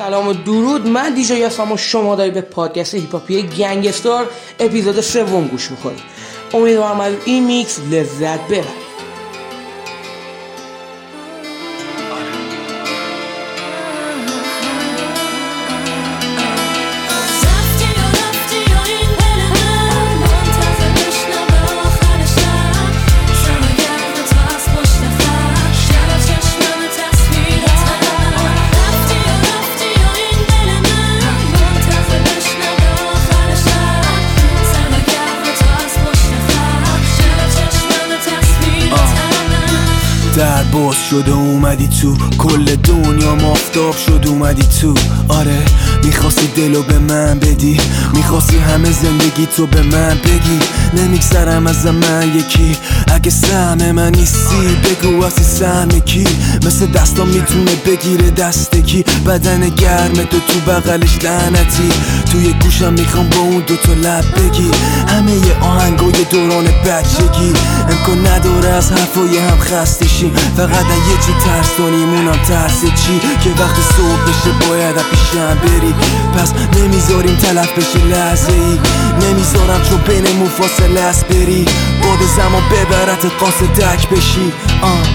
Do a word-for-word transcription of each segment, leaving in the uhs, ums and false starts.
سلام و درود، من دیجی هستم و شما دارید به پادکست هیپ هاپی گنگستار اپیزود سوم گوش میکنید. امیدوارم از این میکس لذت ببرید. در باز شده اومدی تو، کل دنیا مافتاب شد اومدی تو. آره میخواستی دلو به من بدی، میخواستی همه زندگی تو به من بگی. نمیگذرم از من یکی، اگه سهم من نیستی بگو اصلی سهم کی. مثل دستام میتونه بگیره دست کی، بدن گرم تو تو بغلش لعنتی. توی گوشم میخوام با اون دوتا لب بگی همه ی آهنگای دوران بچگی. امکان نداره از حرفای هم خسته شی، فقط یه چی ترس داریم اونم ترس چی، که وقتی صبح بشه باید پیشم بری. پس نمیذاریم تلف بشه لحظه ای، نمیذارم چون بینمون فاصله است بری. باد زمان ببرت قاصدک بشی. آه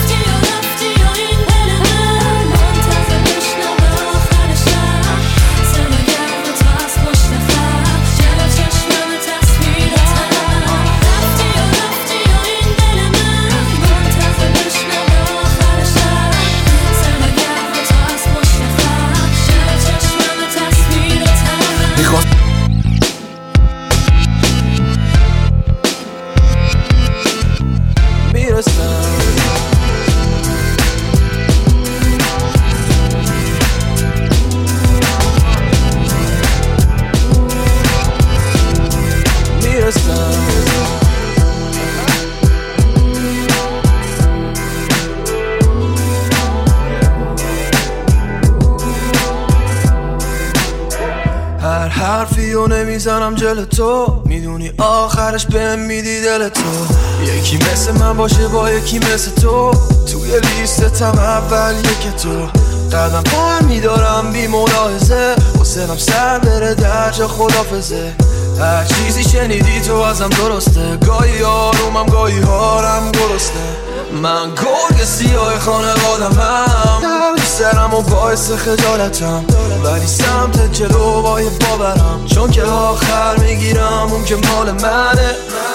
هر حرفی رو نمیزنم جلو تو، میدونی آخرش بهم میدی دل تو. یکی مثل من باشه با یکی مثل تو، توی لیستم اول یک تو. قدم پار میدارم بی ملاحظه، حسنم سر بره در جا خدافزه. هر چیزی شنیدی تو ازم درسته، گاهی آرومم گاهی هارم درسته. من گرگ سیاه خانوادمم، درد سرم و باعث خجالتم، ولی سمت جلو باید باورم، چون که آخر میگیرم اون که مال منه.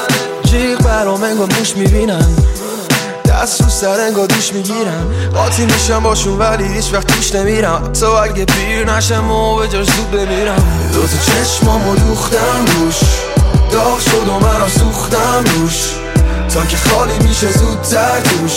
جیغ برام انگار موش میبینن، دست رو سر انگار دوش میگیرم. قاطی میشم باشون ولی هیچ وقت توش نمیرم، تو اگه پیر نشم و به جاش زود بمیرم. دو تا چشمامو دوختم روش، داغ شد و منم سوختم روش، تا که خالی میشه زودتر توش.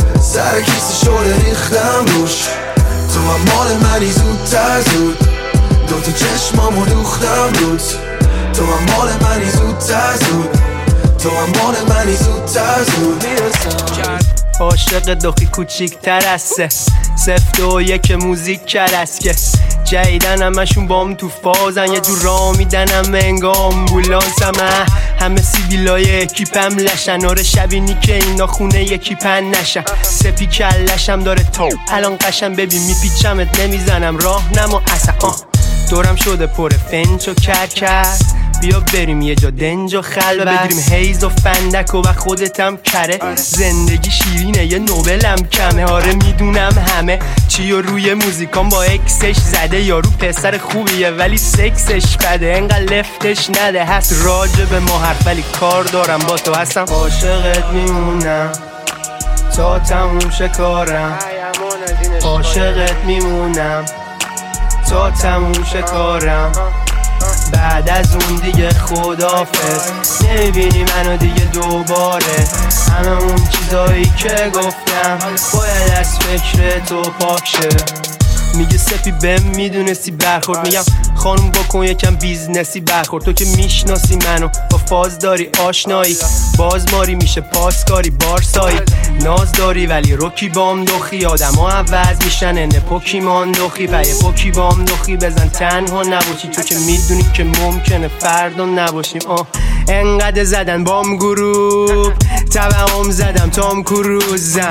سر کیسه شده ریختم روش، تو هم مال منی زودتر زود. دو تا چشمامو دوختم روز، تو هم مال منی زودتر زود. تو هم مال منی زودتر زود. میرسم عاشق دخی کوچیک ترسه، سفت و یک موزیک کرسکه. جایدن همشون بام تو فازن، یه جور را میدنم انگاه آمبولانسم. همه سیبیلای اکیپم لشن، آره شبینی که اینا خونه یکی پن نشن. سپی کلشم داره تو الان قشن، ببین میپیچمت نمیزنم راه نما اصلا. آه دورم شده پر فنچ و کرکر، بیا بریم یه جا دنج و خلوت، بگیریم هیز و فندک و خودتم کره. زندگی شیرینه یه نوبلم کمه، آره میدونم همه چی و روی موزیکان با اکسش زده. یارو پسر خوبیه ولی سکسش بده، انقدر لفتش نده. هست راجع به ما حرف ولی کار دارم با تو، هستم عاشقت میمونم تا تموم شه کارم. عاشقت میمونم تا تموم شه کارم. بعد از اون دیگه خدافظ، نمیبینی منو دیگه دوباره. همه اون چیزایی که گفتم باید از فکر تو پاک شه. میگه سپی بهم میدونستی برخورد، میگم خانم بکن یکم بیزنسی برخورد. تو که میشناسی منو با فاز داری آشنایی، باز ماری میشه پاسکاری بارسایی. ناز داری ولی روکی بام دخی، آدم ها عوض میشن انه پوکیمان دخی. و یه پوکی بام دخی بزن تنها نباشی، تو که میدونی که ممکنه فردا نباشیم. آه انقدر زدن بام گروپ، تبعام زدم تام کروزم.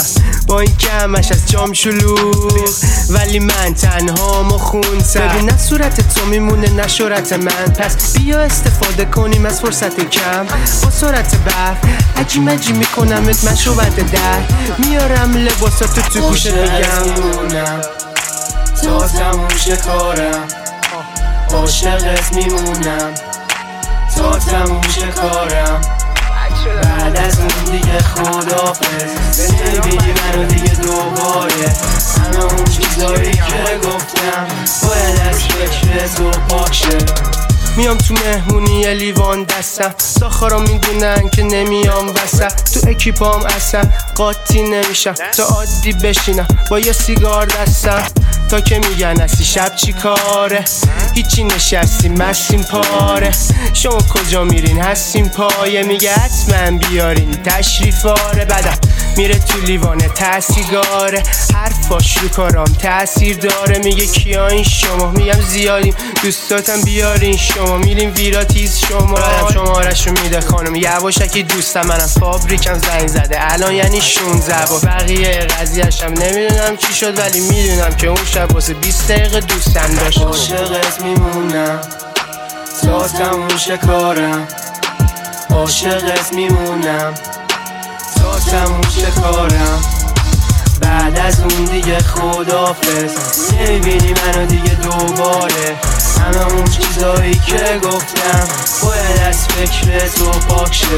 با این که همش از جام شلوغ، ولی من تنها و خونسر. ببین نه صورت تو میمونه نه شهرت من، پس بیا استفاده کنیم از فرصت کم. با سرعت برق عجی مجی میکنمت مشروبت در، میارم لباساتو تو گوشت میگم تا تموش کارم، عاشقت میمونم تا تموش کارم. بعد از اون دیگه خدافظ، نمیبینی منو دیگه دوباره. همه اون چیزایی که گفتم باید از فکر تو پاک شه. میام تو مهمونی یه لیوان دستم، ساخارا میدونن که نمیام وسط. تو اکیپام اصلا قاطی نمیشم تا عادی بشینم با یه سیگار دستم. تا که میگن هستی شب چی کاره، هیچی نشستی مستیم پاره. شما کجا میرین هستیم پایه، میگه حتما بیارین تشریفاره. بعدم میره تو لیوانه تسیگاره، حرفاش رو کارام تأثیر داره. میگه کیا این شما، میگم زیادیم دوستاتم بیارین شما. میریم ویراتیز شما، شمارش رو میده خانم یواشکی دوستم. منم فابریکم زنگ زده الان یعنی شونزده با بقیه قضیهشم نمیدونم چی شد، ولی میدونم که اون شب واسه بیست دقیقه دوستم داشت. عاشقت میمونم تا تموش کارم، عاشقت میمونم تا تموش کارم. بعد از اون دیگه خدافظ، نمیبینی منو دیگه دوباره. همه اون چیزایی که گفتم باید از فکر تو پاک شه.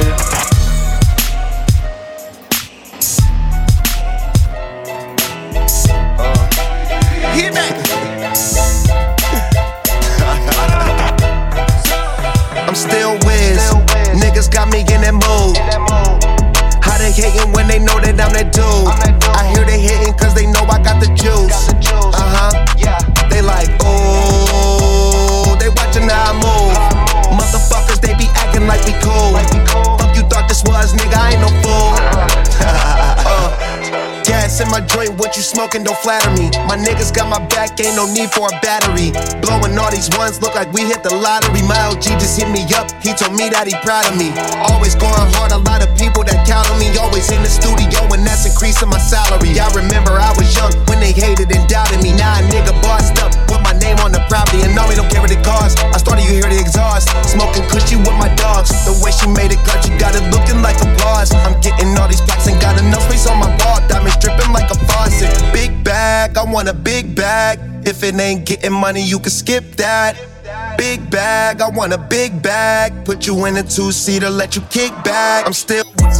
I'm still Wiz, niggas got me in that mood. How they hating when they know that I'm that dude? I hear they hating cause they know I got the juice. Uh-huh, they like, oh, they watching how I move. Motherfuckers, they be acting like we cool. Fuck you thought this was, nigga, I ain't no fool. uh, Gas in my joint, what you smoking, don't flatter me. My niggas got my back, ain't no need for a battery. Blowing all these ones, look like we hit the lottery. My L G just hit me up, he told me that he proud of me. Always going hard, a lot of people that count on me. Always in the studio and that's increasing my salary. I remember I was young when they hated and doubted me. Now a nigga bossed up, put my name on the property. And no, we don't care what it costs. I started, you hear the exhaust. Smoking cushy with my dogs. The way she made it cut, you got it looking like applause. I'm getting all these plaques and got enough space on my wall. Diamonds dripping like a faucet. Big bag, I want a big bag. If it ain't getting money, you can skip that. Big bag, I want a big bag. Put you in a two-seater, let you kick back. I'm still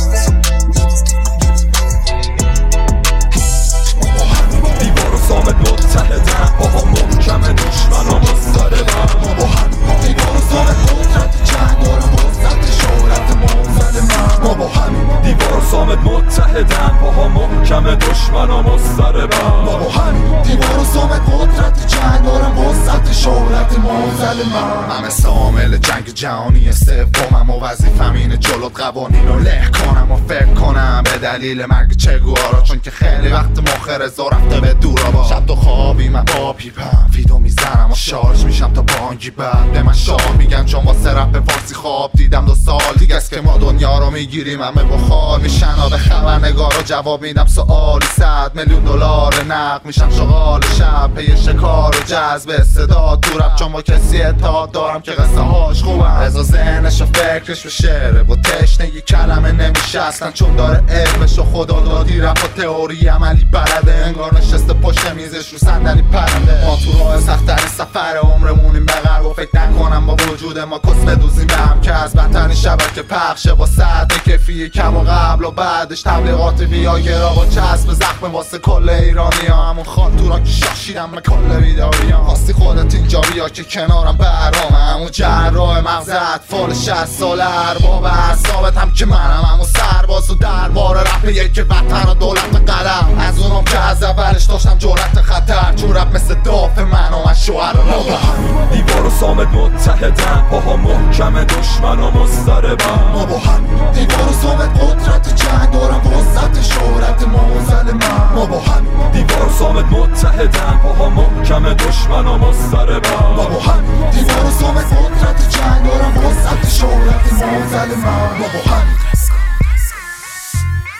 دیوار و صامت متحدن با هم محکم دشمن و مستربن. ما با هم دیوار و صامت قدرت جنگ دارم وزت شهرت موزد من. ما با هم دیوار و صامت متحدن با هم محکم دشمن و مستربن. ما با هم دیوار و صامت قدرت جنگ دارم وزت شهرت موزد من. من مثل عامل جنگ جهانی سومم و وظیفم اینه جلوت قوانین رو له کنم و فکر کنم به دلیل مرگ چگوارا، چون که خیلی وقت مخرزا رفته به دورا. با شب تو خوابی من با پیپم ویدو میزنم و شارژ میشم تا بانگی بعد به من شاه میگن، چون واسه رپ فارسی خواب دیدم دو سال دیگه است که ما دنیا رو میگیریم. همه بخار میشن و به خبرنگارا جواب میدم سوالی صد میلیون دلار نقد میشم شغال شب پی شکار و جذب صدا تو رپ، چون با کسی اتحاد دارم که قصه هاش خوبم. رضا ذهنش و فکرش به شعره و تشنگی کلمه نمیشه اصلا، چون داره علمش و خدا دادی رپ و تئوری عملی بلده. انگار نشسته پشت میزش رو صندلی پرنده. ما تو راه سخت‌ترین سفر عمرمونیم به غرب و فکر نکنم با وجود ما کس بدوزیم به هم که از بدترین شبکه پخشه با ساعت کفی کم و قبل و بعدش تبلیغات ویاگرا با چسب زخم واسه کل ایرانی ها. همون خاطورا که شاشیدم به کل ویداری ها. آستی خودت اینجا بیا که کنارم برامه. همون جراح مغز اطفال شصت ساله ارباب اعصابت هم که منم. همون سرباز و دربار رپ یک وطن و دولت قلم. از اونم که از اولش داشتم جرأت خطر، چون رپ مثل دافع من و من شوهر ما با هم دیوار و صامت متحدن با هم محکم دشمن و مستربن. ما با هم دیوار و صامت قدرت جنگ دارم وزت شهرت موزل من. ما با هم دیوار و صامت متحدن با هم محکم دشمن و مستربن. ما با هم دیوار و صامت قدرت جنگ دارم وزت شهرت موزل من. ما با هم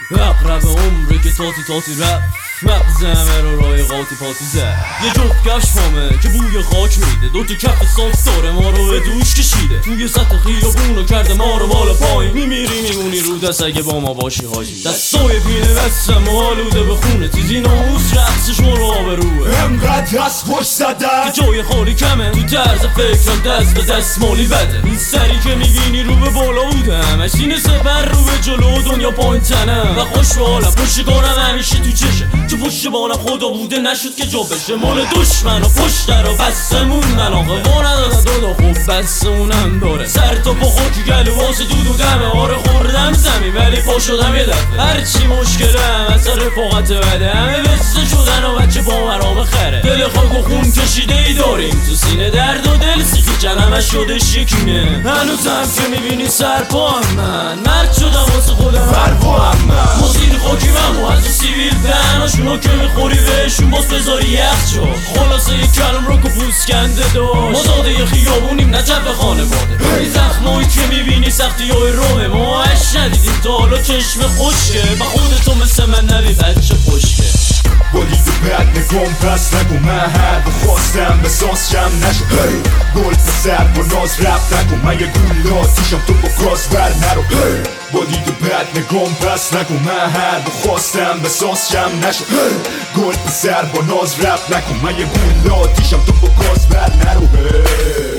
رپ رپ عمره که تاتی تاتی رپ مغزمه رو رای قاطی پاتی زد یه جفت کفش پامه که بوی خاک میده دوتا کف ساکس داره ما رو به دوش کشیده توی سطح خیابونو کرده ما رو بالا پایین میمیری میمونی رو دست اگه با ما باشی حاجی دستای پینه بستم و آلوده به خونه تیزی ناموس رقصشون رو آبروه انقدر هست خوش زدن که جای خالی کمه تو طرز فکرم دست به دست مالی بده این سری که میبینی رو به بالا بودم مشین سپر رو به جلو دنیا پایین تنم و خوش به حالم پشتگانم همیشه تو چشه تو پشت بالم خدا بوده نشد که جا بشه مال دشمن و پشت رو بستمون ملاقه با ندادن دادا خوب بستمونم داره سر تا پا خاکی گلو واسه دود و دمه آره خوردم زمین ولی پا شدم یه دفعه هرچی مشکلم از رفاقت بده همه بسته شدن و بچه با مرا بخره دل خاک و خون کشیده ای داریم تو سینه درد و دل سیخی کلمه شده شکینه هنوزم که میبینی سر پا من مرد شدم واسه خودم فرپا هم من مزیر خاکی من و از سیویل دهناشونو که میخوری بهشون باز بذاری یخ جا خلاصه یک کلم رو که پوست کنده داشت ما زاده یه خیابونیم نجب به خانواده این زخمایی که میبینی سختی های رومه ما اش ندیدیم تا حالا چشم خوشکه و خودتو مثل من نبی بچه خوشکه با دید بد نگم پس نگو من هر بخواستم به ساس کم نشو hey. گل پسر با ناز رفت نگو من یه گول لاتیشم تو با گاز بر نرو hey. با دید بد نگم پس نگو من هر بخواستم به ساس کم نشو hey. گل پسر با ناز رفت نگو من یه گول لاتیشم تو با گاز بر نرو hey.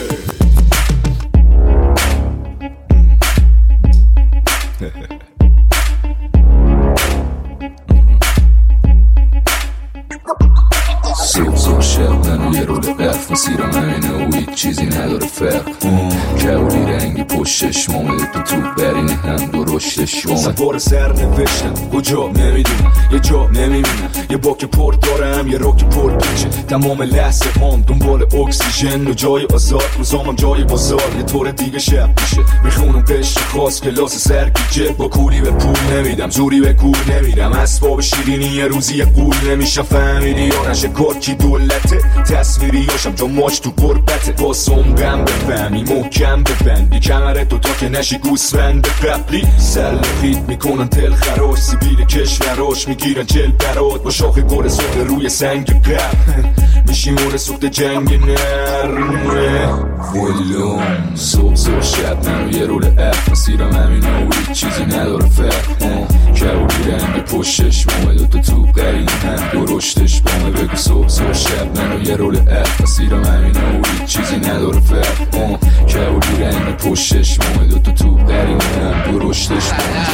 صبح شب منو یه رول قرف مسیرم همینه و هیچ چیزی نداره فرق کبولی رنگی پشتش مامده تو تو برینه هم درشتش وامه سوار سر نوشتم کجا نمیدونم یه جا نمیبینم یه باک پر دارم یه راک پر پیچه تمام لحظه هم دنبال اکسیژن و جای آزاد روزامم جای بازار یه طور دیگه شب میشه میخونم قشت خاص کلاس سرگیجه با کولی به پول نمیدم زوری به کور نمیدم اسباب شیرینی یه روزی قول نمیشه فهمیدی یا نشه کارکی دولته تصویری هاشم جا ماش تو قربته با سمقم بفهمی محکم ببندی کمرتو تا که نشی گوسفند قبلی سلفیت میکنن تل خراش سیبیل کشوراش میگیرن چل برات با شاخ گل سخت روی سنگ قبل میشیمون سخت جنگ نرمه ولوم صبح صبح شب منو یه رول اف مسیرم همینه و هیچ چیزی نداره فرق کبولی رنگ پشتش مامه دوتا تو قرینه هم درشتش بامه بگو صبح صبح شب منو یه رول اف مسیرم همینه و هیچ چیزی نداره فرق کبولی رنگ پشتش مامه دوتا تو قرینه هم درشتش بامه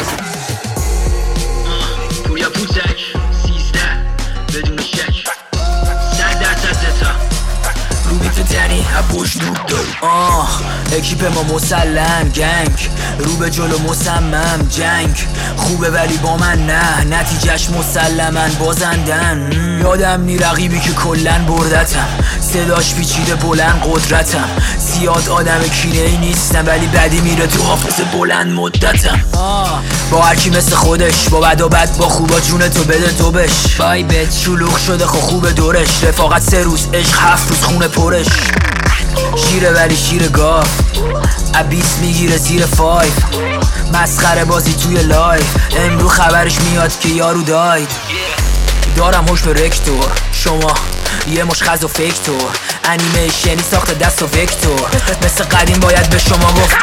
پوریا پوتک سیزده بدون شک صد درصد زتا رو بیت تنی هپوش نوب داری آه اکیپ ما مسلم گنگ رو به جلو مصمم جنگ خوبه ولی با من نه نتیجهش مسلمن بازندن یادم نی رقیبی که کلن بردتم صداش پیچیده بلند قدرتم زیاد آدم کینه ای نیستم ولی بدی میره تو حافظه بلند مدتم آه. با هرکی مثل خودش با بد و بد با خوبا جون تو بده تو بش بای بت شلوغ شده خو خوب دورش رفاقت سه روز عشق هفت روز خونه پرش شیره ولی شیر گاف عبیس میگیره زیر فایف مسخره بازی توی لایف امرو خبرش میاد که یارو داید دارم هوش به رکتور شما یه مش خز و فکتور انیمیشنی ساخت دست و وکتور مثل قدیم باید به شما گفت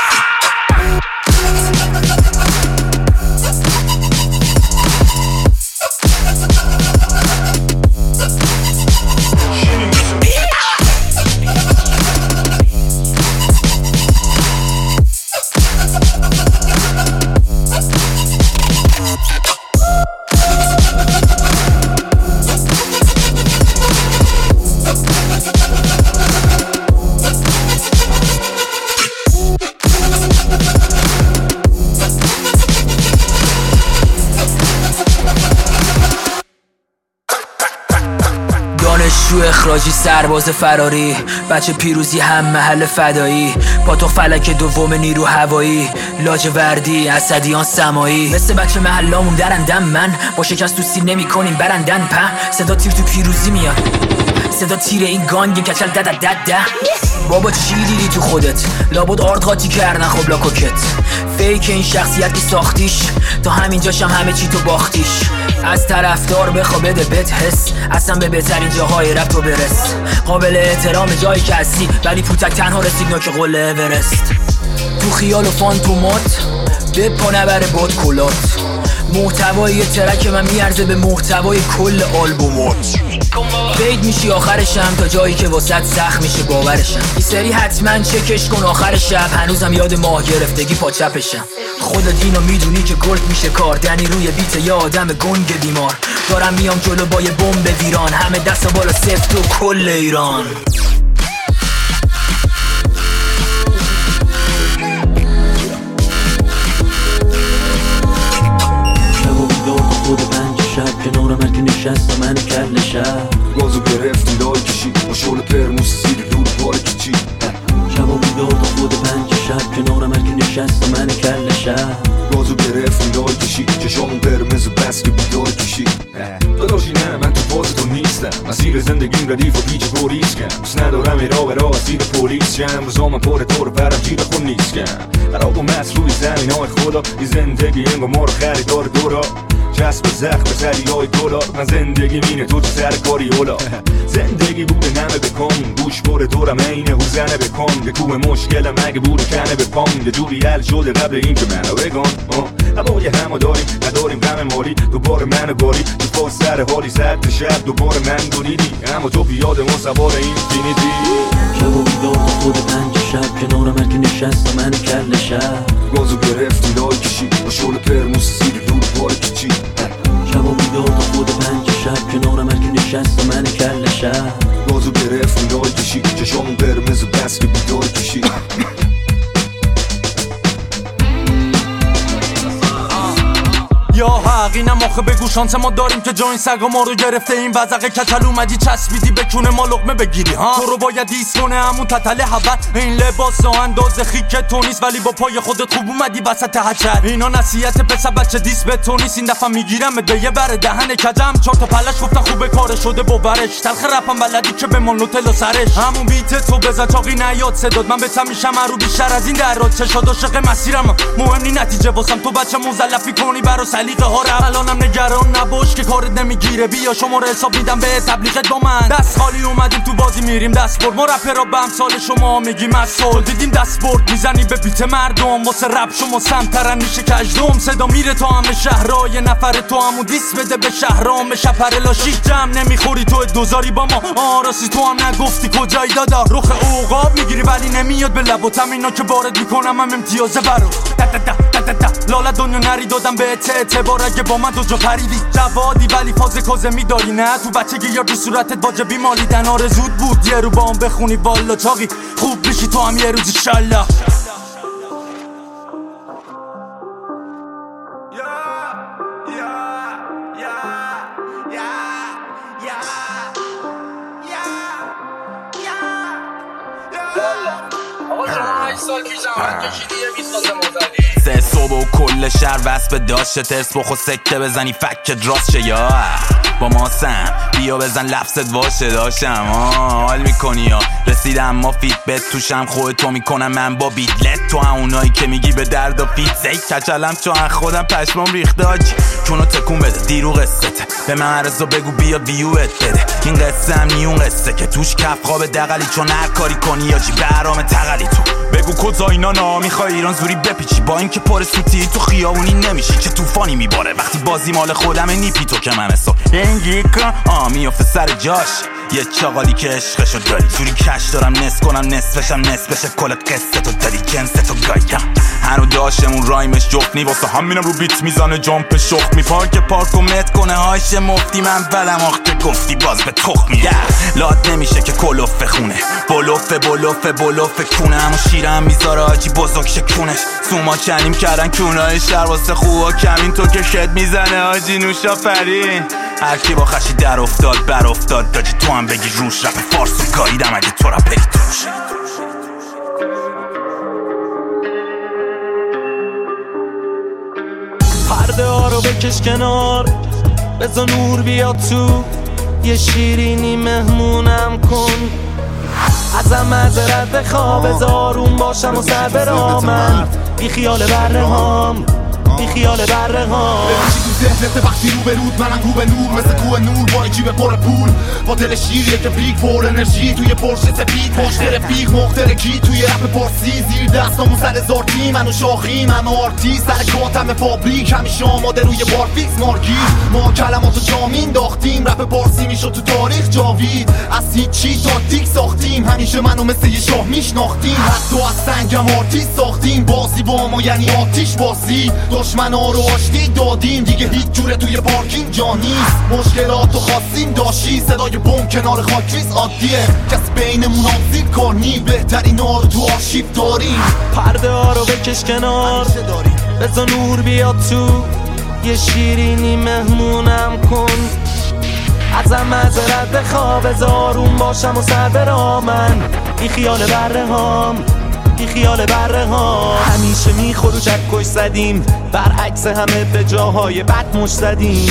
دانشجو اخراجی سرباز فراری بچه پیروزی هم محل فدایی پاتوق فلک دوم نیرو هوایی لاجوردی اسدیان سمایی مثل بچه محلامون درندم من با شکست تو سیر نمی کنیم برندن په صدا تیر تو پیروزی میاد صدا تیر این گانگ کچل دد دد دد بابا چی دیدی تو خودت؟ لابد آرد قاطی کردن خب لاکوکت. فیک این شخصیت که ساختیش، تا همینجاشم همه چی تو باختیش. از طرفدار بخوا بده بهت حس، اصلا به بهترین جاهای رپ تو برس. قابل احترام جایی که هستی، ولی پوتک تنها رسید نوک قله اورست. تو خیال و فانتومات بپا نبره باد کلات. محتوای یه ترک من میارزه به محتوای کل آلبومات. فید میشی آخرشم تا جایی که واسط سخت میشه باورشم. این سری حتما چکش کن آخر شب، هنوزم یاد ماه گرفتگی پا چپشم. خودت اینو میدونی که گلد میشه کار، دنی روی بیت یه آدم گنگ بیمار. دارم میام جلو با یه بمب ویران، همه دست بالا سفت و کل ایران. خود پنج شب کنارم هر که نشست من کل شب. گازو گرفتیم دای کشید با شل پرموز سیری دور بار کچید. شب و بیدار تا خود پنج شب کنارم هر که نشست من کل شب. گازو گرفتیم دای کشید چشامون قرمز بس که بیدار کشید. داداشی نه من تو باز تو نیستم، مسیر زندگیم ردیف و پیچ گریز کم. بس ندارم ایرا برا اسیر پولیس شم، روزامن پر طور پرم جیب خون نیست کم. خراب و مست روی زمین های خدا، این زندگی انگو ما رو خریدار دورا. جسب زخم سری های دولار، من زندگی مینه تو چه سر کاری اولا. زندگی بوده نمه بکن، گوش بره دورم اینه حوزنه بکن. یه کوه مشکلم اگه بوده کنه بپام، یه جوری حل شده قبل این که منو بگن. هوای همو داریم نداریم غم مالی، دوباره منو باری تو پاس سر حالی سرد شب دوباره من دوریدی، اما تو بیاد ما سوار این فینیتی. شب و بیدار تا خود پنج شب کنارم هر که نشست من کل شب. گازو گرفتی لای کشید با شل پرموز سیری دور بار کچید. شب و بیدار تا خود پنج شب کنارم هر که نشست من کل شب. گازو گرفتی لای کشید چشامون قرمز بس که بیدار کشید. یا حق اینم آخه بگو شانس ما داریم که جا این سگا ما رو گرفته. این وزقه کتل اومدی چسبیدی به کونه ما لقمه بگیری ها. تو رو باید دیس کنه همون تتل حول. این لباس ها اندازه خیک تو نیست، ولی با پای خودت خوب اومدی وسط هچل. اینا نصیحت پسر بچه دیس به تو نیست، این دفعه میگیرم به یه بره دهن کجم. چهار تا پلش گفتن خوبه کار شده باورش، تلخ رپم بلدی که به مونوتل و سرش. همون بیت تو بزن چاقی نیاد صداد، من بهتم میشم رو بیشتر از این درات. چشاد عاشق مسیرم مهم نی نتیجه واسم، تو بچه مزلفی کنی برا سلیقه ها رو. الانم نگران نباش که کارت نمیگیره، بیا شماره حساب میدم به تبلیغت با من. دست خالی اومدیم تو بازی میریم دست برد، ما رپرها به امثال شما میگیم اصل. دیدیم دست برد میزنی به بیت مردم، واسه رپ شما سمترن میشه کجدم. صدا میره تا همه شهرها، یه نفر تو همون دیس بده به شهرام. شپر لاشی جمع نمیخوری تو دوزاری با ما. آراسی تو هم نگفتی کجایی دادا، رخ اوقاب میگیری ولی نمیاد به لباتم. اینا که وارد میکنم هم امتیازه برو لالا دنیا نری دادم به اعتبار. اگه با من دو جا پریدی جوادی ولی فاز کوزه میداری نه تو بچگی یا تو صورتت واجبی مالیدن. آرزود بود یه رو با هم بخونی والا چاقی خوب بشی تو هم یه روز ایشالله. سه صبح و کل شهر وصف داشته ترس بخو سکته بزنی فکت راست شه. یا با ما سم بیا بزن لفظت واشه داشتم حال میکنی یا رسیدم ما فیت بت توشم خودتو میکنم من با بیدلت. تو اونایی که میگی به درد و فیت زید کچلم چون خودم پشمام ریخته آجی چونو تکون بده دیرو قصته به من عرضا بگو بیا ویوت بده. این قصه هم نیون قصه که توش کف خواب دقلی چون هر کاری کنی یا جی برام تقلی. تو بگو کجا اینا نا میخوای ایران زوری بپیچی با اینکه پر سوتی تو خیابونی نمیشی که طوفانی میباره وقتی بازی مال خودمه نیپی تو که من حساب رنگی کن آ میافته سر جاش. یه چاقالی که عشقشو داری جوری کش دارم نصف کنم نصفشم نصف بشه کل قصه تو داری جنس تو گایم. هنو داشتمون رایمش جفت نی واسه همینم رو بیت میزانه جامپ شخ می پارک پارک و مت کنه هاش مفتی. من بلم آخته گفتی باز به تخ میگه لات نمیشه که کلوف خونه بلوف بلوف بلوف کونه همون شیرم میذاره آجی بزرگ شکونش. سوما چنیم کردن کونای شهر واسه خوبا کمین تو که شد میزنه آجی نوشا فرین. هرکی با خشی در افتاد بر افتاد داجی تو هم بگی روش رپ فارسو گاییدم اگه تو رپری توش. پرده ها رو بکش کنار بذار نور بیاد تو یه شیرینی مهمونم کن. ازم معذرت بخوا بذار اون باشم و سر برا من بی خیال بره هام بی خیال بره هام تو ذهنت وقتی رو به رود منم رو به نور مثل کوه نور با این جیب پر پول با دل شیریه که بیگ پر انرژی توی پرشه سفید پشت رفیق مخترکی توی رپ پرسی زیر دستامون سر زارتی منو شاخی من آرتی سر کاتم فابریک همیشه آماده روی بار فیکس مارگیر ما کلماتو جامین داختیم رپ پارسی میشد تو تاریخ جاوید از هیچی تاکتیک ساختیم همیشه منو مثل یه شاه میشناختیم حتی از سنگم آرتیست ساختیم بازی با ما یعنی آتیش بازی دشمنا رو آشتی دادیم دیگه هیچ جوره توی پارکینگ جا نیست مشکلاتو خواستیم داشتی صدای بم کنار خاکریز عادیه کسی بینمون آمزید کار نی بهترین ها رو تو آرشیو داریم پرده ها رو بکش کنار بزا نور بیاد تو یه شیرینی مهمونم کن ازم معذرت بخوا بذار اون باشم و سر برا من بی خیال بره هام بی خیال بره ها همیشه میخور و چکش زدیم برعکس همه به جاهای بد مش زدیم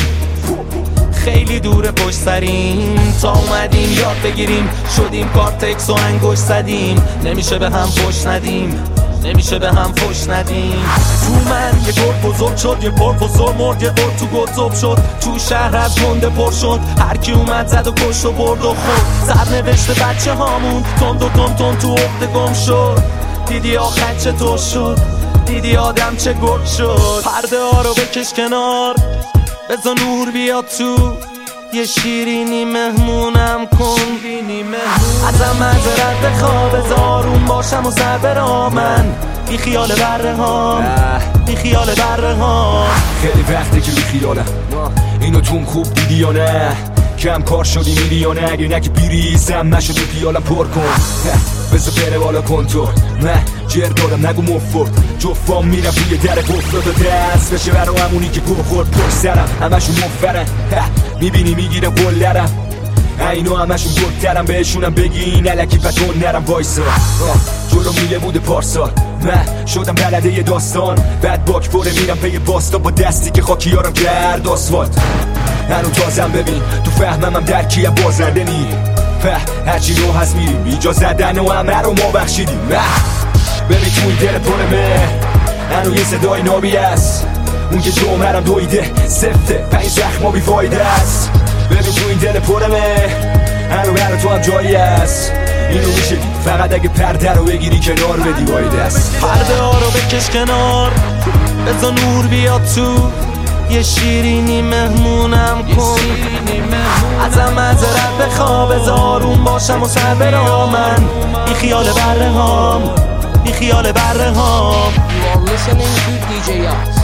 خیلی دور پشت سریم تا اومدیم یاد بگیریم شدیم کارتکس و انگوش زدیم نمیشه به هم فش ندیم نمیشه به هم فش ندیم تو من یه گرد بزرگ شد یه پرفسور مرد یه گرد تو گذب شد تو شهر از گنده پر شد هر کی اومد زد و کشت و برد و خود سرنوشت بچه هامون تند و تند تند تو عقده گم شد دیدی آخر چطور شد دیدی آدم چه گرد شد پرده ها رو بکش کنار بزا نور بیاد تو یه شیرینی مهمونم کن ازم معذرت بخوا بذار اون باشم و سر برا من بی خیال بره ها بی خیال بره ها خیلی وقته که بی خیالم اینو توم خوب دیدی یا نه کم کار شدی میری یا نه اگه نگه بیریزم نشدی پیالم پر کن بزا بره بالا کن تو نه جر دارم نگو مفت جفام میرم توی در گفتاد و دست بشه برا همونی که گوه خورد پر سرم همشون مفرن میبینی میگیرم گلرم اینو همشون گلترم بهشونم بگین علکی پتون نرم وایسا جلو میله بوده پارسال من شدم بلده یه داستان بعد باک فوره میرم پی باستا با دستی که خاکیارم کرد آسفالت هنو تازم ببین تو فهمم هم درکیم بازنده نی هرچی رو هست میریم ایجا زدن و همه رو ما بخشیدیم ببین تو این دل پرمه هنو یه صدای نابی است اون که جمعرم دویده سفته پنج زخما بی فایده است ببین تو این دل پرمه هنو برا تو هم جایی است اینو میشه دید فقط اگه پرده رو بگیری کنار بدی بایده است پرده ها رو بکش کنار بزا نور بیاد تو یه شیرینی مهمونم کن ازم معذرت بخوا بذار اون باشم و سر برا من بی خیال بره هام بی خیال بره هام You are listening to دی جی Yachts.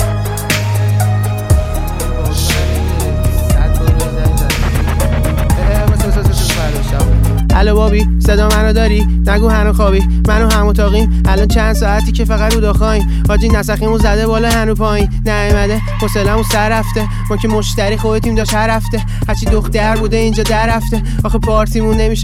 الو بابی صدا منو داری نگو هنو خوابی منو هم اتاقیم الان چند ساعتی که فقط رو داخاییم حاجی نسخیمون زده بالا هنو پایین نیومده حوصله‌مون سر رفته ما که مشتری خودتیم داشت هر هفته هرچی دختر بوده اینجا در رفته آخه پارتیمون نمیشه